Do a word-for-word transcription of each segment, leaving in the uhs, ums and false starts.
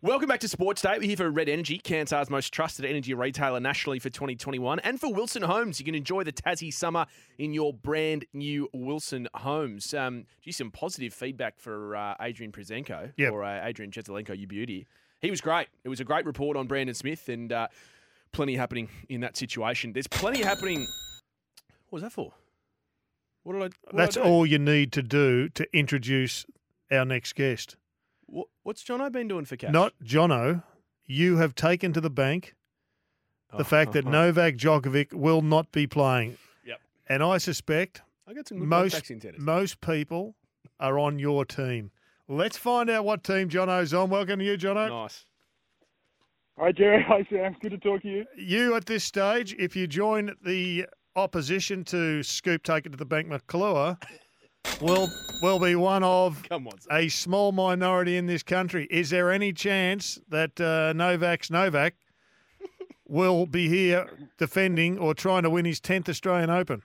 Welcome back to Sports Day. We're here for Red Energy, Kansas's most trusted energy retailer nationally for twenty twenty-one. And for Wilson Homes, you can enjoy the Tassie summer in your brand new Wilson Homes. Um, gee, some positive feedback for uh, Adrian Prezenko, Yep. or uh, Adrian Chezelenko, you beauty. He was great. It was a great report on Brandon Smith and uh, plenty happening in that situation. There's plenty happening. What was that for? What did I? What That's did I do? all you need to do to introduce our next guest. What, what's Jono been doing for cash? Not Jono. You have taken to the bank the Oh, fact that oh, oh. Novak Djokovic will not be playing. Yep. And I suspect I got some good most contacts in tennis. most people are on your team. Let's find out what team Jono's on. Welcome to you, Jono. Nice. Hi, Jerry. Hi, Sam. Good to talk to you. You at this stage, if you join the opposition to Scoop Take It to the Bank McClure, will will be one of Come on, son. a small minority in this country. Is there any chance that uh, Novak's Novak will be here defending or trying to win his tenth Australian Open?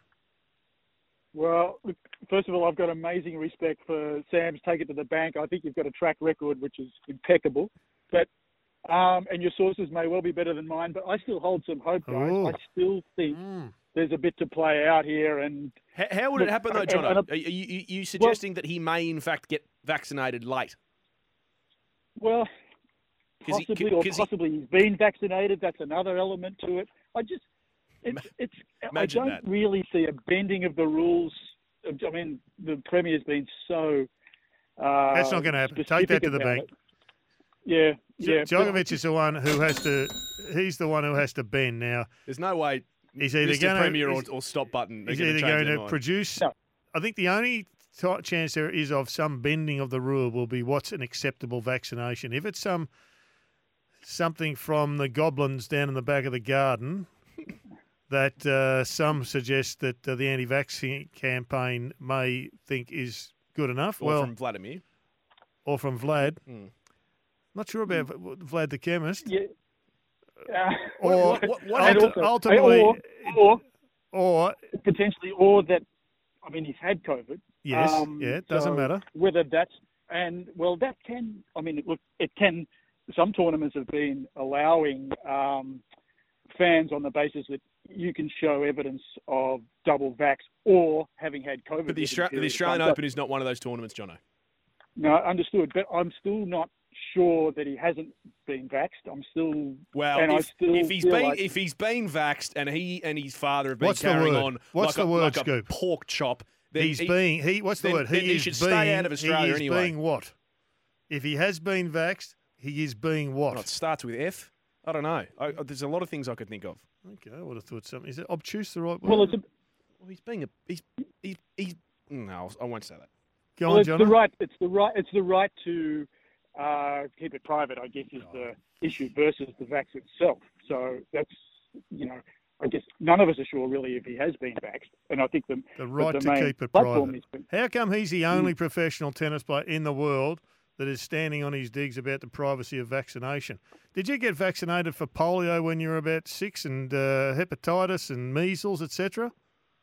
Well, look, first of all, I've got amazing respect for Sam's Take It to the Bank. I think you've got a track record which is impeccable. But um, and your sources may well be better than mine, but I still hold some hope, guys. Ooh. I still think Mm. there's a bit to play out here. And How, how would it Look, happen, though, and- Jono? and- Are you, you, you suggesting that he may, in fact, get vaccinated late? well, 'Cause he- possibly or 'cause he- possibly he's been vaccinated. That's another element to it. I just, it's, it's. I Imagine don't that. really see a bending of the rules. I mean, the Premier's been so. Uh, That's not going to happen. Take specific that to the about bank. it. Yeah, yeah. Djokovic is the one who has to. He's the one who has to bend now. There's no way He's either Mister going to Premier or, or stop button are He's going either to change going their to mind. produce. No. I think the only t- chance there is of some bending of the rule will be what's an acceptable vaccination. If it's some something from the goblins down in the back of the garden that uh, some suggest that uh, the anti-vaccine campaign may think is good enough, Or well, from Vladimir. or from Vlad. Mm. Not sure about Vlad the chemist. Yeah. Uh, Or What- what- what ulti- and also- ultimately, or, or or potentially, or that. I mean, he's had COVID. yes, Um, yeah, it doesn't so matter. Whether that's and well, that can. I mean, look, it can. Some tournaments have been allowing um, fans on the basis that you can show evidence of double vax or having had COVID. But the, within a Austra- the period of Australian time. So- Open is not one of those tournaments, Jono. No, understood. But I'm still not sure that he hasn't been vaxxed. I'm still. Well, and I if, still if he's feel been like- if he's been vaxxed and he and his father have been What's the carrying word? on What's like, the a, word, like a Scoop? pork chop, then He's he- being he. What's the then- word? then he is should being, stay out of Australia he is anyway. being what? If he has been vaxxed, he is being what? Oh, it starts with F. I don't know. I, there's a lot of things I could think of. Okay, I would have thought something. Is it obtuse the right word? well, it's a, Well, he's being a he's he's, he's no, I won't say that. Go well, on, it's John. the right. It's the right. It's the right to uh, keep it private. I guess is the issue versus the vax itself. So that's you know. I guess none of us are sure really if he has been vaxxed, and I think the The but right the to main keep it platform private. is- How come he's the Hmm. only professional tennis player in the world that is standing on his digs about the privacy of vaccination? Did you get vaccinated for polio when you were about six, and uh, hepatitis and measles, et cetera?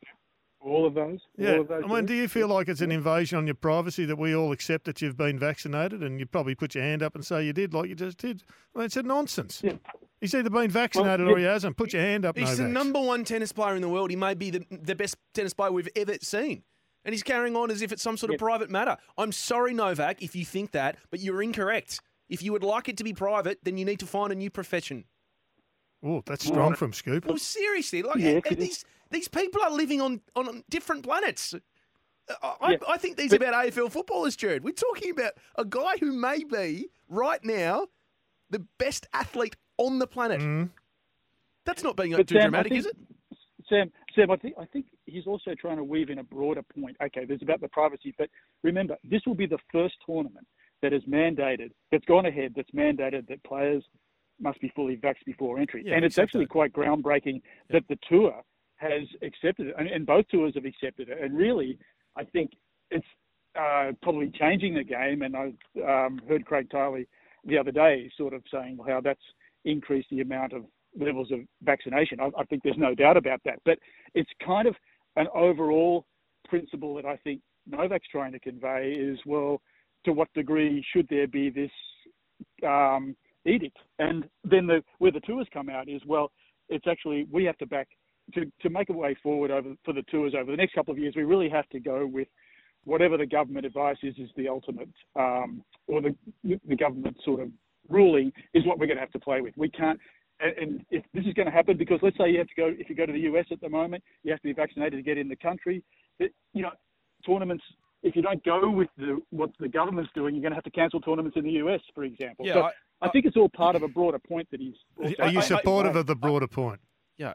all of those. Yeah. All of those I mean, do you feel yeah. like it's an invasion on your privacy that we all accept that you've been vaccinated, and you probably put your hand up and say you did, like you just did? I mean, it's a nonsense. Yeah. He's either been vaccinated Well, or he hasn't. Put your hand up. He's the Novak. number one tennis player in the world. He may be the, the best tennis player we've ever seen. And he's carrying on as if it's some sort of Yep. private matter. I'm sorry, Novak, if you think that, but you're incorrect. If you would like it to be private, then you need to find a new profession. Oh, that's strong from Scoop. Well, seriously, like Yeah, and 'cause these these people are living on, on different planets. I, I- Yeah. I think these But- are about A F L footballers, Jared. We're talking about a guy who may be, right now, the best athlete on the planet. Mm. That's not being But too Sam, I dramatic, think- is it? Sam, Sam, I think I think he's also trying to weave in a broader point. Okay, there's about the privacy, but remember, this will be the first tournament that is mandated, that's gone ahead, that's mandated that players must be fully vaxxed before entry. Yeah, and it's accept actually that. quite groundbreaking that the tour has accepted it, and, and both tours have accepted it. And really, I think it's uh, probably changing the game. And I um, heard Craig Tiley the other day sort of saying how that's increased the amount of levels of vaccination. I, I think there's no doubt about that. But it's kind of an overall principle that I think Novak's trying to convey is, well, to what degree should there be this um, edict. And then the where the tours come out is, well, it's actually we have to back to, to make a way forward over for the tours over the next couple of years. We really have to go with whatever the government advice is is the ultimate, um, or the the government sort of ruling is what we're going to have to play with. We can't. And, and if this is going to happen, because let's say you have to go, if you go to the U S at the moment, you have to be vaccinated to get in the country. It, you know, tournaments, if you don't go with the, what the government's doing, you're going to have to cancel tournaments in the U S, for example. Yeah, so I, I think it's all part of a broader point that he's. Are you I, supportive I, of the broader point? Yeah.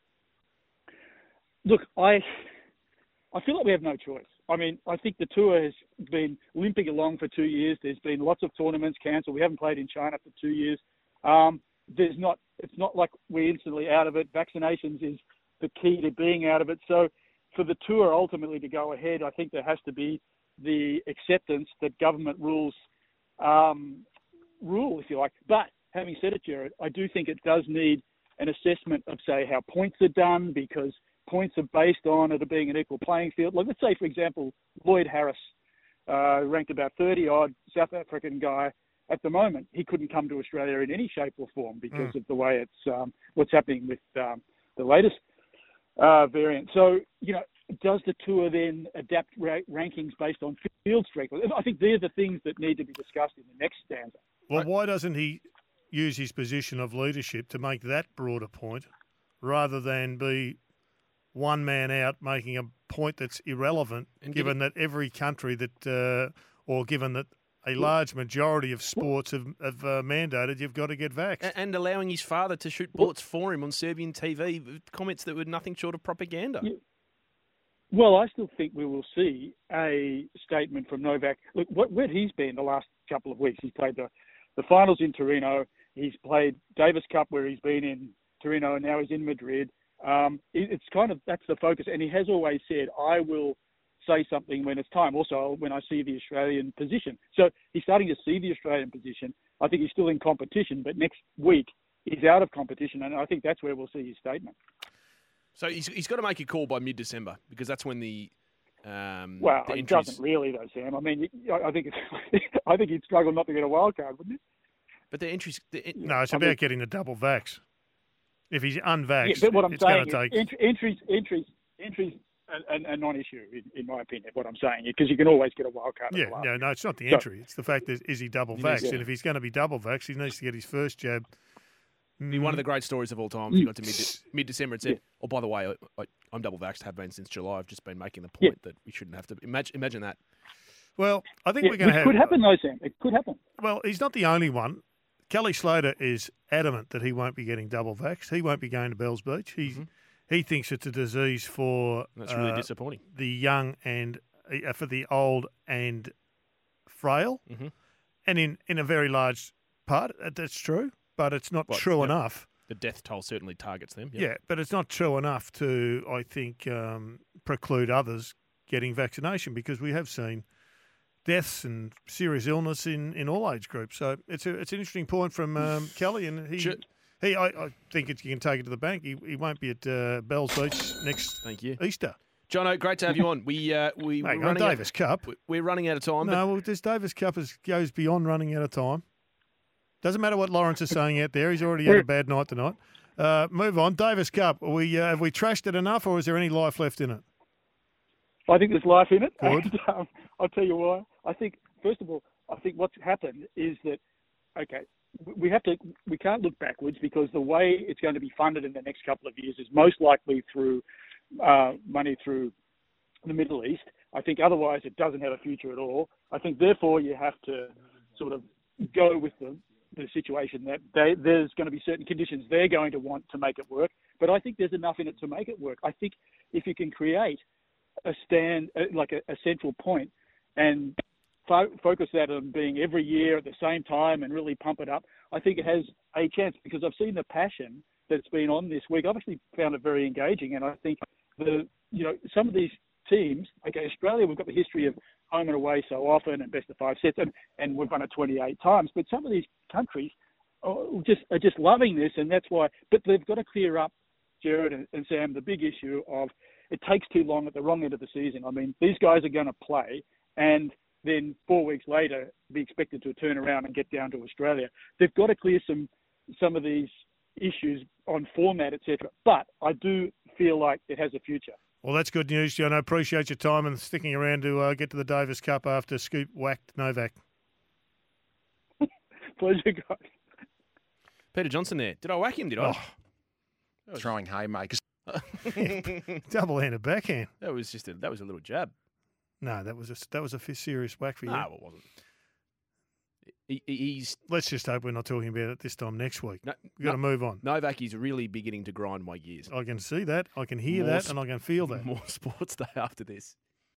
Look, I, I feel like we have no choice. I mean, I think the tour has been limping along for two years. There's been lots of tournaments cancelled. We haven't played in China for two years. Um, there's not. It's not like we're instantly out of it. Vaccinations is the key to being out of it. So, for the tour ultimately to go ahead, I think there has to be the acceptance that government rules um, rule, if you like. But having said it, Jared, I do think it does need an assessment of, say, how points are done, because points are based on it being an equal playing field. Like, let's say, for example, Lloyd Harris, uh, ranked about thirty odd, South African guy. At the moment, he couldn't come to Australia in any shape or form because mm. of the way it's um, what's happening with um, the latest uh, variant. So, you know, does the tour then adapt ra- rankings based on field strength? I think they're the things that need to be discussed in the next stanza. Well, why doesn't he use his position of leadership to make that broader point rather than be one man out making a point that's irrelevant, and given that every country that, uh, or given that a large majority of sports have, have uh, mandated you've got to get vaxxed. And, and allowing his father to shoot bullets for him on Serbian T V, comments that were nothing short of propaganda. Yeah. Well, I still think we will see a statement from Novak. Look, what, where he's been the last couple of weeks, he's played the, the finals in Torino, he's played Davis Cup where he's been in Torino, and now he's in Madrid. Um, it, it's kind of, that's the focus, and he has always said, I will say something when it's time. Also, when I see the Australian position. So he's starting to see the Australian position. I think he's still in competition, but next week he's out of competition, and I think that's where we'll see his statement. So he's he's got to make a call by mid-December, because that's when the um, well, the it entries... doesn't really though, Sam. I mean, I think it's, I think he'd struggle not to get a wild card, wouldn't it? But the entries. The, no, it's I about mean, getting the double vax. If he's unvaxxed, yeah, but what I'm it's saying going to is take entries, entries, entries. A, a non-issue, in, in my opinion, what I'm saying, because you can always get a wild card. Yeah, no, no, it's not the entry. So, it's the fact that is he double vaxxed, yeah. and if he's going to be double vaxxed, he needs to get his first jab. Be one of the great stories of all time. If you got to mid mid December and said, yeah. "Oh, by the way, I, I, I'm double vaxxed. Have been since July. I've just been making the point yeah. that we shouldn't have to." Imagine, imagine that. Well, I think yeah, we're going to have. It could happen, though, Sam. It could happen. Well, he's not the only one. Kelly Slater is adamant that he won't be getting double vaxxed. He won't be going to Bells Beach. He's. Mm-hmm. He thinks it's a disease for that's really uh, disappointing. The young and uh, for the old and frail, mm-hmm. and in, in a very large part, that's true. But it's not well, true yeah. enough. The death toll certainly targets them. Yep. Yeah, but it's not true enough to, I think, um, preclude others getting vaccination, because we have seen deaths and serious illness in, in all age groups. So it's a it's an interesting point from um, Kelly, and he. Sure. He, I, I think it's, you can take it to the bank. He, he won't be at uh, Bells Beach next Thank you. Easter. Jono, great to have you on. We uh, we Mate, we're running Davis out, Cup. We're running out of time. No, well, this Davis Cup is, goes beyond running out of time. Doesn't matter what Lawrence is saying out there. He's already had a bad night tonight. Uh, move on. Davis Cup. Are we uh, have we trashed it enough, or is there any life left in it? I think there's life in it. Good. And, um, I'll tell you why. I think first of all, I think what's happened is that okay. We have to. We can't look backwards, because the way it's going to be funded in the next couple of years is most likely through uh, money through the Middle East. I think otherwise it doesn't have a future at all. I think therefore you have to sort of go with the, the situation that they, there's going to be certain conditions they're going to want to make it work. But I think there's enough in it to make it work. I think if you can create a stand, like a, a central point, and Fo- focus that on being every year at the same time and really pump it up, I think it has a chance, because I've seen the passion that's been on this week. I've actually found it very engaging, and I think the you know some of these teams, okay, Australia, we've got the history of home and away so often and best of five sets, and, and we've won it twenty-eight times, but some of these countries are just are just loving this, and that's why. But they've got to clear up, Jared and, and Sam, the big issue of it takes too long at the wrong end of the season. I mean, these guys are going to play, and then four weeks later be expected to turn around and get down to Australia. They've got to clear some some of these issues on format, et cetera. But I do feel like it has a future. Well, that's good news, John. I appreciate your time and sticking around to uh, get to the Davis Cup after Scoop whacked Novak. Pleasure, guys. Peter Johnson there. Did I whack him, did I? Oh, throwing haymakers. Double-handed backhand. That was just a, that was a little jab. No, that was a, that was a f- serious whack for you. No, it wasn't. He, he- he's Let's just hope we're not talking about it this time next week. no, We've got to no, move on. Novak is really beginning to grind my gears. I can see that. I can hear More that, sp- and I can feel that. More sports day after this.